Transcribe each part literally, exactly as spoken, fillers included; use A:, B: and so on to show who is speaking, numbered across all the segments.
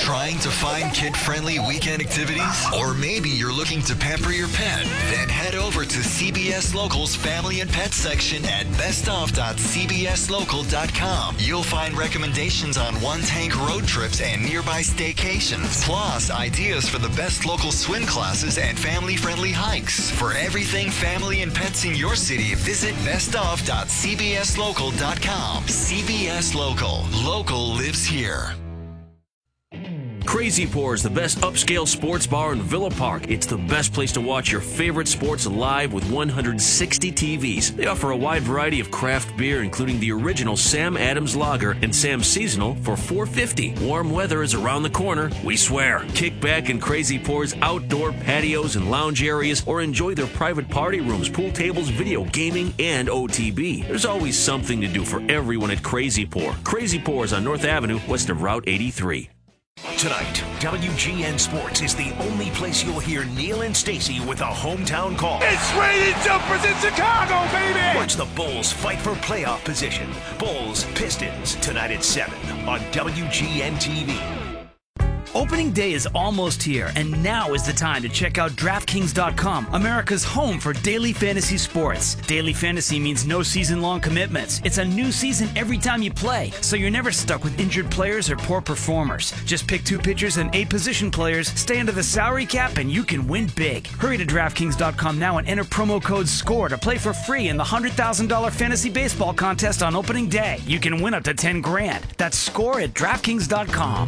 A: Trying to find kid-friendly weekend activities? Or maybe you're looking to pamper your pet? Then head over to C B S Local's Family and Pet section at best of dot c b s local dot com. You'll find recommendations on one-tank road trips and nearby staycations, plus ideas for the best local swim classes and family-friendly hikes. For everything family and pets in your city, visit best of dot c b s local dot com. C B S Local. Local lives here.
B: Crazy Pour is the best upscale sports bar in Villa Park. It's the best place to watch your favorite sports live with one hundred sixty T Vs. They offer a wide variety of craft beer, including the original Sam Adams Lager and Sam Seasonal for four dollars and fifty cents. Warm weather is around the corner, we swear. Kick back in Crazy Pour's outdoor patios and lounge areas, or enjoy their private party rooms, pool tables, video gaming, and O T B. There's always something to do for everyone at Crazy Pour. Crazy Pour is on North Avenue, west of Route eighty-three.
C: Tonight, W G N Sports is the only place you'll hear Neil and Stacy with a hometown call.
D: It's Raining Jumpers in Chicago, baby!
C: Watch the Bulls fight for playoff position. Bulls Pistons tonight at seven on W G N T V.
E: Opening day is almost here, and now is the time to check out DraftKings dot com, America's home for daily fantasy sports. Daily fantasy means no season-long commitments. It's a new season every time you play, so you're never stuck with injured players or poor performers. Just pick two pitchers and eight position players, stay under the salary cap, and you can win big. Hurry to DraftKings dot com now and enter promo code SCORE to play for free in the one hundred thousand dollars fantasy baseball contest on opening day. You can win up to ten grand. That's SCORE at DraftKings dot com.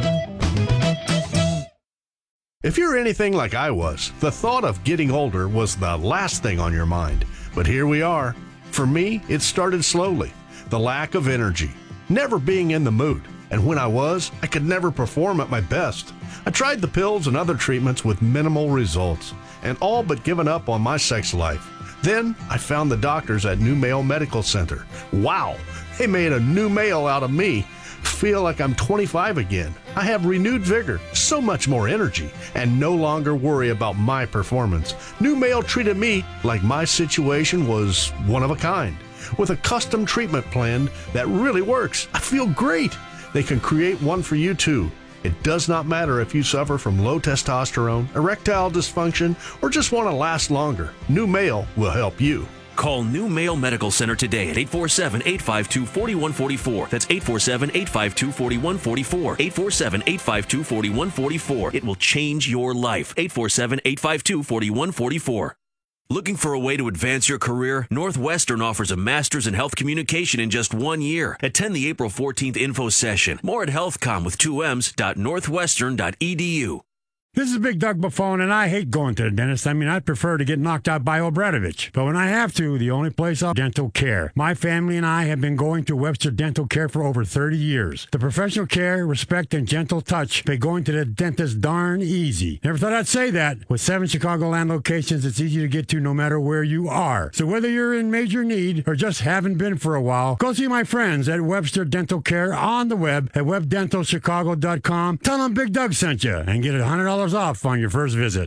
F: If you're anything like I was, the thought of getting older was the last thing on your mind. But here we are. For me, it started slowly. The lack of energy, never being in the mood. And when I was, I could never perform at my best. I tried the pills and other treatments with minimal results, and all but given up on my sex life. Then I found the doctors at New Male Medical Center. Wow, they made a new male out of me. Feel like I'm twenty-five again. I have renewed vigor, so much more energy, and no longer worry about my performance. New Male treated me like my situation was one of a kind, with a custom treatment plan that really works. I feel great. They can create one for you too. It does not matter if you suffer from low testosterone, erectile dysfunction, or just want to last longer. New Male will help you.
B: Call New Male Medical Center today at eight four seven, eight five two, four one four four. That's eight four seven, eight five two, four one four four. eight four seven, eight five two, four one four four. It will change your life. eight four seven, eight five two, four one four four. Looking for a way to advance your career? Northwestern offers a master's in health communication in just one year. Attend the April fourteenth info session. More at healthcom with two M's dot northwestern dot e d u.
G: This is Big Doug Buffone, and I hate going to the dentist. I mean, I'd prefer to get knocked out by Obradovich. But when I have to, the only place I'll dental care. My family and I have been going to Webster Dental Care for over thirty years. The professional care, respect, and gentle touch make going to the dentist darn easy. Never thought I'd say that. With seven Chicagoland locations, it's easy to get to no matter where you are. So whether you're in major need or just haven't been for a while, go see my friends at Webster Dental Care on the web at web dental chicago dot com. Tell them Big Doug sent you and get one hundred dollars off on your first visit.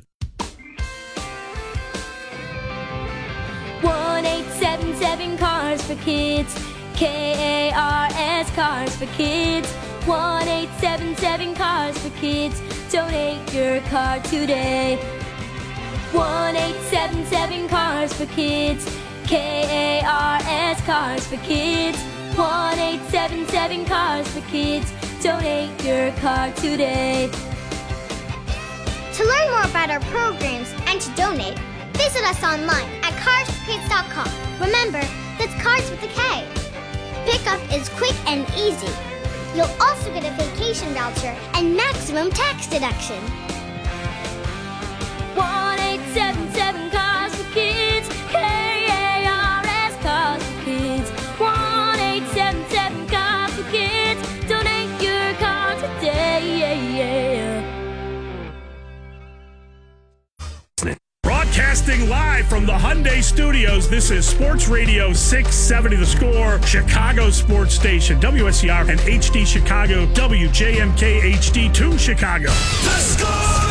H: one eight seven seven Cars for Kids. K A R S Cars for Kids. one eight seven seven Cars for Kids. Donate your car today. one eight seven seven Cars for Kids. K A R S Cars for Kids. one eight seven seven Cars for Kids. Donate your car today.
I: To learn more about our programs and to donate, visit us online at cars for kids dot com. Remember, that's Cars with a K. Pickup is quick and easy. You'll also get a vacation voucher and maximum tax deduction.
H: one eight seven seven Cars for Kids. K A R S Cars for Kids. one eight seven seven Cars for Kids. Donate your car today.
J: Broadcasting live from the Hyundai Studios, this is Sports Radio six seventy The Score, Chicago Sports Station, W S C R and H D Chicago, W J M K H D two Chicago.
A: The Score!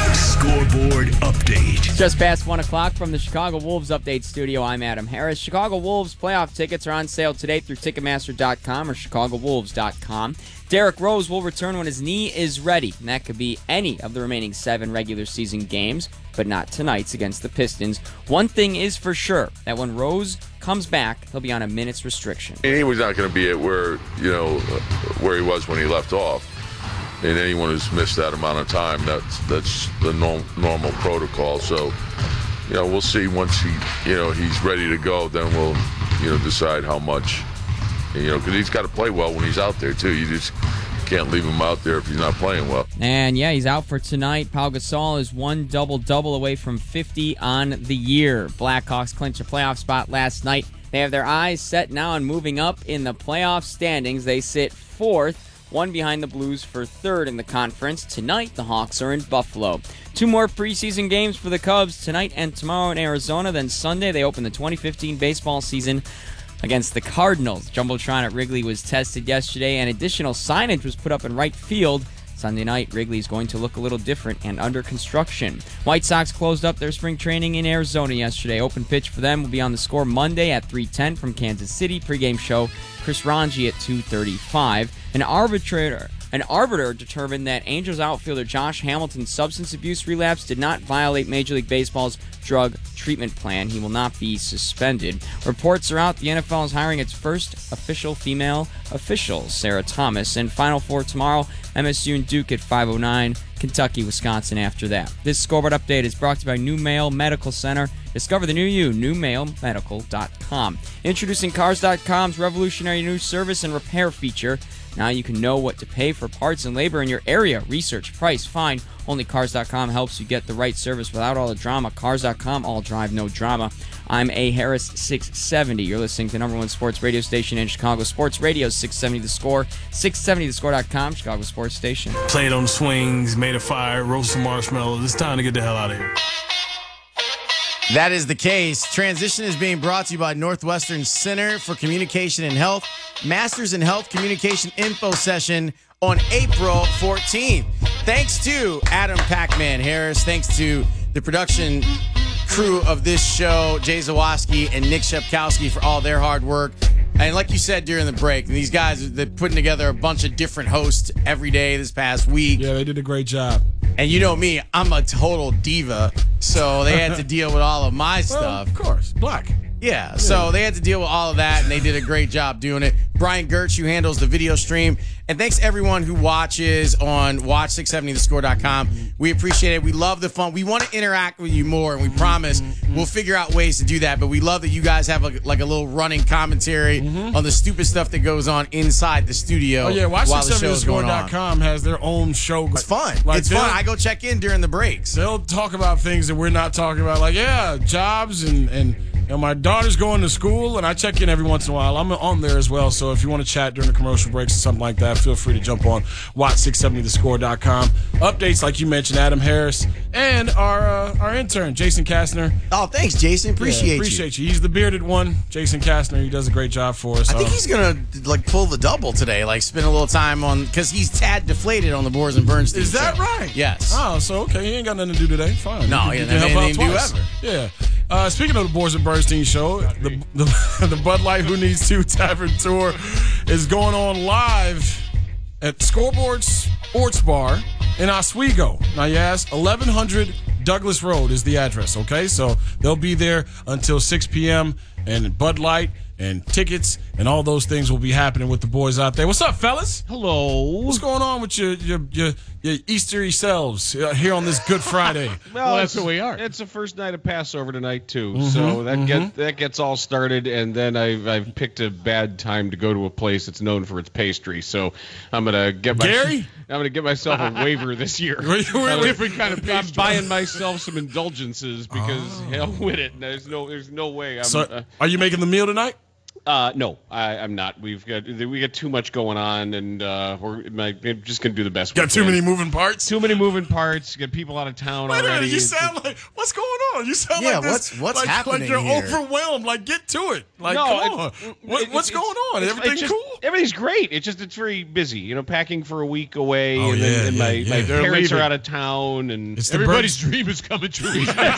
C: Scoreboard Update.
K: Just past one o'clock from the Chicago Wolves Update Studio, I'm Adam Harris. Chicago Wolves playoff tickets are on sale today through Ticketmaster dot com or Chicago Wolves dot com. Derrick Rose will return when his knee is ready, and that could be any of the remaining seven regular season games, but not tonight's against the Pistons. One thing is for sure, that when Rose comes back, he'll be on a minutes restriction.
L: He was not going to be at where, you know, where he was when he left off. And anyone who's missed that amount of time, that's that's the norm, normal protocol. So, you know, we'll see once he, you know, he's ready to go. Then we'll, you know, decide how much, you know, because he's got to play well when he's out there too. You just can't leave him out there if he's not playing well.
K: And yeah, he's out for tonight. Pau Gasol is one double-double away from fifty on the year. Blackhawks clinched a playoff spot last night. They have their eyes set now on moving up in the playoff standings. They sit fourth. One behind the Blues for third in the conference. Tonight, the Hawks are in Buffalo. Two more preseason games for the Cubs tonight and tomorrow in Arizona. Then Sunday, they open the twenty fifteen baseball season against the Cardinals. Jumbotron at Wrigley was tested yesterday, and additional signage was put up in right field. Sunday night, Wrigley is going to look a little different and under construction. White Sox closed up their spring training in Arizona yesterday. Open pitch for them will be on the Score Monday at three ten from Kansas City. Pregame show, Chris Ranji at two thirty-five. An arbitrator, an arbiter determined that Angels outfielder Josh Hamilton's substance abuse relapse did not violate Major League Baseball's drug treatment plan. He will not be suspended. Reports are out the N F L is hiring its first official female official, Sarah Thomas. And Final Four tomorrow, M S U and Duke at five oh nine, Kentucky, Wisconsin after that. This scoreboard update is brought to you by New Mayo Medical Center. Discover the new you, new mayo medical dot com. Introducing Cars dot com's revolutionary new service and repair feature. Now you can know what to pay for parts and labor in your area. Research, price, find. Only Cars dot com helps you get the right service without all the drama. Cars dot com, all drive, no drama. I'm A. Harris, six seventy. You're listening to the number one sports radio station in Chicago, Sports Radio, six seventy The Score, six seventy the score dot com, Chicago Sports Station.
M: Played on swings, made a fire, roast some marshmallows. It's time to get the hell out of here.
N: That is the case. Transition is being brought to you by Northwestern Center for Communication and Health. Masters in Health Communication Info Session on April fourteenth. Thanks to Adam Pac-Man Harris. Thanks to the production crew of this show, Jay Zawoski and Nick Shepkowski, for all their hard work. And like you said during the break, these guys, they're putting together a bunch of different hosts every day this past week.
M: Yeah, they did a great job.
N: And you know me, I'm a total diva, so they had to deal with all of my stuff.
M: Well, of course, black.
N: Yeah, yeah, so they had to deal with all of that, and they did a great job doing it. Brian Gertz, who handles the video stream. And thanks everyone who watches on watch six seventy the score dot com. We appreciate it. We love the fun. We want to interact with you more, and we promise we'll figure out ways to do that. But we love that you guys have a, like a little running commentary mm-hmm. on the stupid stuff that goes on inside the studio.
M: Oh, yeah, watch six seventy the score dot com has their own show.
N: It's fun. Like it's fun. I go check in during the breaks.
M: They'll talk about things that we're not talking about. Like, yeah, jobs and, and you know, my daughter's going to school, and I check in every once in a while. I'm on there as well, so if you want to chat during the commercial breaks or something like that, feel free to jump on watch six seventy the score dot com. Updates, like you mentioned, Adam Harris, and our uh, our intern, Jason Kastner.
N: Oh, thanks, Jason. Appreciate,
M: yeah, appreciate you. you. He's the bearded one, Jason Kastner. He does a great job for us.
N: I think
M: uh,
N: he's going to like pull the double today, like spend a little time on, because he's tad deflated on the Boers and Bernstein.
M: Is that
N: show.
M: Right?
N: Yes.
M: Oh, so okay. He ain't got nothing to do today. Fine.
N: No, he doesn't have anything to do ever.
M: Yeah. Uh, speaking of the Boers and Bernstein show, the, the the Bud Light Who Needs To Tavern Tour is going on live at Scoreboard Sports Bar in Oswego. Now, you ask, eleven hundred Douglas Road is the address, okay? So they'll be there until six p.m. and Bud Light and tickets and all those things will be happening with the boys out there. What's up, fellas?
O: Hello.
M: What's going on with your your your, your Eastery selves uh, here on this Good Friday?
O: well,
P: well, that's who we are.
O: It's the first night of Passover tonight too,
M: mm-hmm,
O: so that
M: mm-hmm.
O: get that gets all started, and then I've I've picked a bad time to go to a place that's known for its pastry, so I'm gonna get my
M: Gary.
O: I'm gonna get myself a waiver this year.
M: Really?
O: Different kind of pastry. I'm buying myself some indulgences because oh. hell with it. There's no there's no way. I'm,
M: so,
O: uh,
M: are you making the meal tonight?
O: Uh, no, I, I'm not. We've got we got too much going on, and uh, we're my, just gonna do the best.
M: Got too
O: can.
M: many moving parts.
O: Too many moving parts. Got people out of town
M: Wait
O: already.
M: a minute, you sound like what's going on? You sound
N: yeah,
M: like this.
N: what's what's
M: like,
N: happening
M: Like you're
N: here?
M: overwhelmed. Like get to it. Like
O: no,
M: come on.
O: It,
M: what,
O: it,
M: what's
O: it,
M: going on?
O: It's,
M: Everything
O: it's just,
M: cool?
O: Everything's great. It's just it's very busy. You know, packing for a week away,
M: Oh,
O: and,
M: yeah,
O: then, and
M: yeah,
O: my,
M: yeah.
O: my
M: They're
O: parents
P: leaving.
O: are out of town, and
M: It's the
P: Everybody's
M: Bernstein-
P: dream is coming true.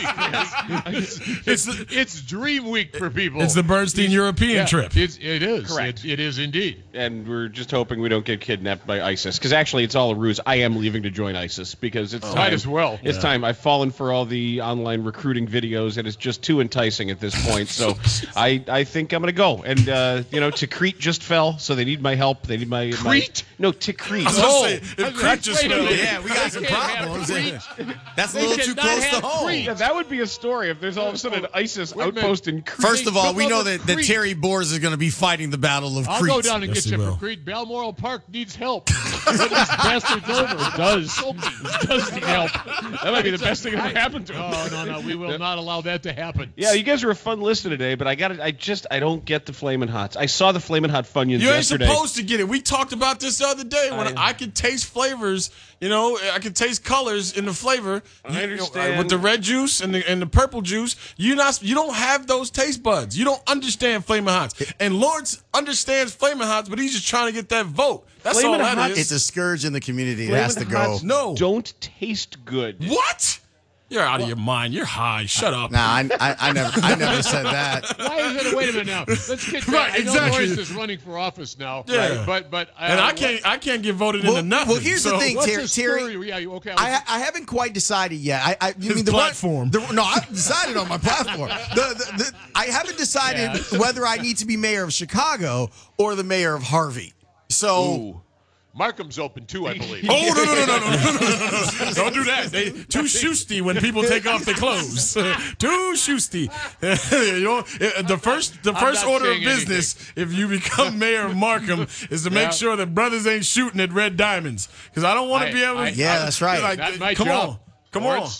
P: it's, it's, it's, it's dream week for people.
M: It's the Bernstein European
P: Yeah,
M: trip.
P: It's, it is.
O: Correct.
P: It, it is indeed.
O: and we're just hoping we don't get kidnapped by ISIS. Because actually, it's all a ruse. I am leaving to join ISIS because it's
P: Oh.
O: time.
P: Might as well.
O: It's
P: Yeah.
O: time. I've fallen for all the online recruiting videos, and it's just too enticing at this point. So I, I think I'm going to go. And uh, you know, Tikrit just fell, so they need my help. They need my
P: Crete?
O: My, no, Tikrit.
M: I was
P: Oh,
M: gonna say, if
P: I-
M: Crete just
P: wait a
M: fell-
P: minute.
N: Yeah, we got some
P: They can't have
N: problems.
P: Crete.
N: That's a
P: They
N: little too
P: cannot
N: close to
P: have
N: home.
P: Crete.
O: Yeah, that would be a story if there's all of a sudden an ISIS
P: Wait a minute.
O: outpost in Crete.
N: First of all, we know
P: Took
N: that, that
P: over
N: Terry Boers is going to be fighting the Battle of
P: I'll
N: Crete.
P: go down and
M: Yes,
P: get
M: he
P: you
M: will.
P: for Crete. Balmoral Park needs help. Get these bastards over.
O: It does. It does need help. That might be the best thing that ever happened to him.
P: Oh, no, no. We will not allow that to happen.
O: Yeah, you guys are a fun listener today, but I got I just I don't get the Flamin' Hots. I saw the Flamin' Hot Funyuns
M: You ain't
O: yesterday.
M: supposed to get it. We talked about this the other day when I, I could taste flavors. You know, I could taste colors in the flavor.
O: I
M: You- you know,
O: understand.
M: with the red juice and the and the purple juice, you not you don't have those taste buds. You don't understand Flamin' Hots. And Lawrence understands Flamin' Hots, but he's just trying to get that vote. That's
O: Flamin'
M: all that
O: Hots-
M: is.
N: It's a scourge in the community. It
O: Flamin'
N: has to go.
O: Hots
M: No.
O: don't taste good.
M: What? You're out of your mind. You're high. Shut up.
N: Nah, I, I, I never, I never said that.
P: Why is it? Wait a minute now. Let's get that.
M: Right,
P: I know
M: exactly.
P: Lawrence is running for office now.
M: Yeah.
P: Right, but but uh,
M: And I can't I can't get voted
N: Well-
M: into nothing.
N: well, here's the
M: so-
N: thing,
P: What's
N: Ter-
P: the
N: Terry-
P: story? Yeah, you- okay.
N: I, ha- I haven't quite decided yet. I, I, I
M: His
N: mean, the
M: platform.
N: One, the, no, I've decided on my platform. The, the, the, I haven't decided
P: Yeah.
N: whether I need to be mayor of Chicago or the mayor of Harvey. So.
P: Ooh. Markham's open too, I believe.
M: Oh no no no no no no no no! no. Don't do that. They too shoosty when people take off their clothes. Too shoosty. You know, the first the
P: I'm
M: first
P: not
M: order of
P: saying
M: business if you become mayor of Markham is to make
P: Yeah.
M: sure that brothers ain't shooting at Red Diamonds because I don't want
P: I-
M: to be able.
P: I-
M: to
N: Yeah, that's right.
M: Like,
P: Not my
M: come
P: job.
M: on, come
P: Lawrence.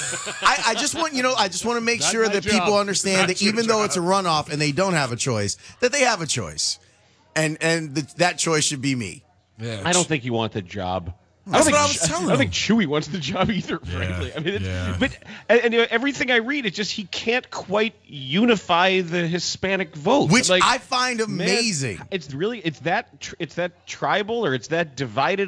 N: I, I just want you know I just want to make
P: Not
N: sure
P: my
N: that
P: job.
N: people understand
M: Not
N: that
M: your
N: even though
M: job.
N: it's a runoff and they don't have a choice, that they have a choice, and and th- that choice should be me.
M: on. Yeah.
O: I don't think you want the job.
M: That's
O: I don't
M: what I
O: think,
M: was telling
O: I don't think
M: him.
O: Chewy wants the job either, frankly. I mean, it's,
M: yeah.
O: but and, and, you know, everything I read, it's just he can't quite unify the Hispanic vote,
N: Which
O: like,
N: I find
O: man,
N: amazing.
O: it's really it's that tr- it's that tribal or it's that divided